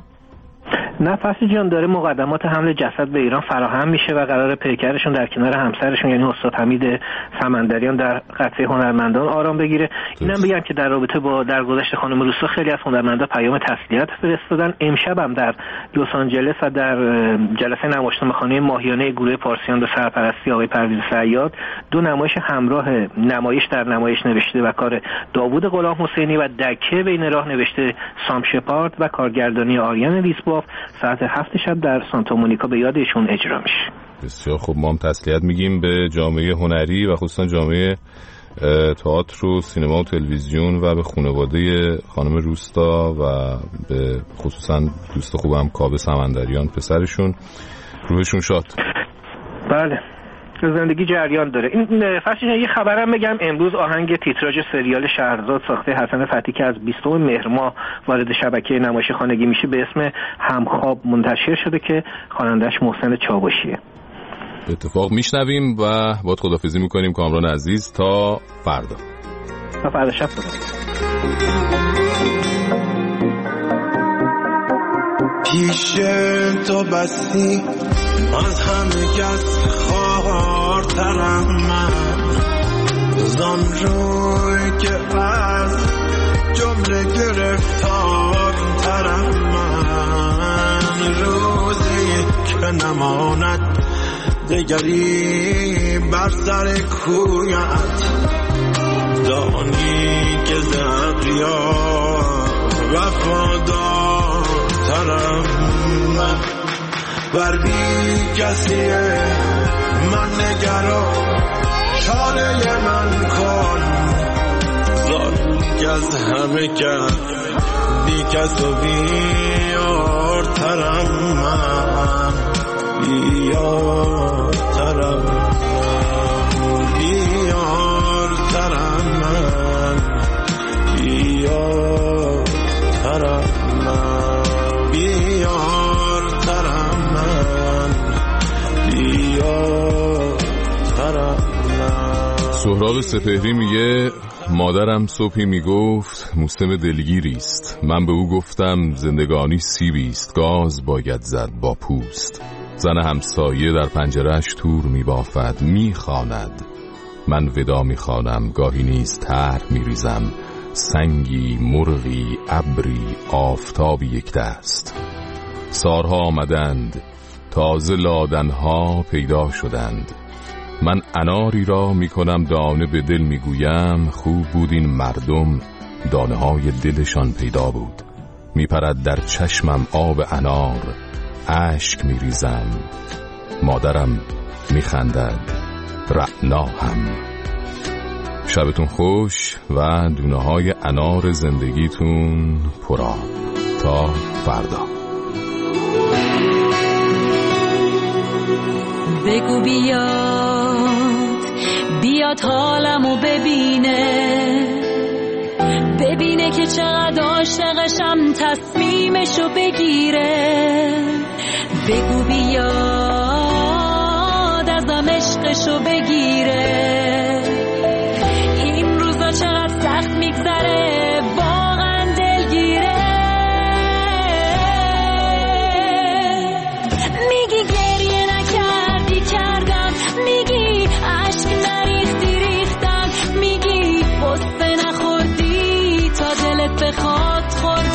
نه فصل جان، داره مقدمات حمل جسد به ایران فراهم میشه و قرار پیکرشون در کنار همسرشون یعنی استاد حمید سمندریان در قطعه هنرمندان آرام بگیره. اینم بگم که در رابطه با درگذشت خانم روستا خیلی از هنرمندا پیام تسلیت فرستادن. امشب هم در لس آنجلس و در جلسه نمایشنامه‌خوانی ماهیانه گروه پارسیان به سرپرستی آقای پرویز صیاد دو نمایش همراه نمایش در نمایش نوشته و کار داوود غلام حسینی و دکه بین راه نوشته سام شپارد و کارگردانی آریان لیسباف ساعت هفت شب در سانتا مونیکا به یاد ایشون اجرا میشه. بسیار خوب، ما هم تسلیت میگیم به جامعه هنری و خصوصا جامعه تئاتر و سینما و تلویزیون و به خانواده خانم روستا و به خصوصا دوست خوبم کاوه سمندریان پسرشون، روحشون شاد. بله، زندگی جریان داره. این فصل یه خبرم بگم، امروز آهنگ تیتراژ سریال شهرزاد ساخته حسن فتحی که از بیستم مهر ماه وارد شبکه نمایش خانگی میشه به اسم همخواب منتشر شده که خواننده‌اش محسن چاوشیه. به اتفاق میشنویم و باید خدافظی میکنیم کامران عزیز تا فردا. تا فردا شب خدا. پیش تو بستی از همه کس خوارترم من، زان روی که از جمله گرفتارترم من، روزی که نماند دگری بر سر کویت، دانی که زقیا وفادارترم من، بر بی کسیه من نگرا چاره من کن، زان که از همه کس بی کس و بیارترم من، بیارترم من، بیارترم من، بیارترم من، بیارترم من، بیارترم من. سهراب سپهری میگه مادرم صبحی میگفت موسم دلگیریست، من به او گفتم زندگانی سیبیست، گاز باید زد با پوست. زن همسایه در پنجرهش تور میبافد میخواند، من ودا میخوانم، گاهی نیز طرح میریزم، سنگی مرغی ابری آفتابی یک دست. سارها آمدند تازه لادنها پیدا شدند، من اناری را میکنم دانه به دل میگویم، خوب بود این مردم دانه های دلشان پیدا بود. میپرد در چشمم آب انار، اشک میریزم، مادرم میخندد رعنا هم. شبتون خوش و دونه های انار زندگیتون پرآب. تا فردا. بگو بیاد بیاد حالمو ببینه، ببینه که چقدر عاشقشم تصمیمشو بگیره. بگو بیاد ازم عشقشو بگیره، این روزا چقدر سخت میگذره واقعا دلگیره. میگی گریه نکردی کردم، میگی عشق نریختی ریختم، میگی قصه نخوردی تا دلت بخواد خورد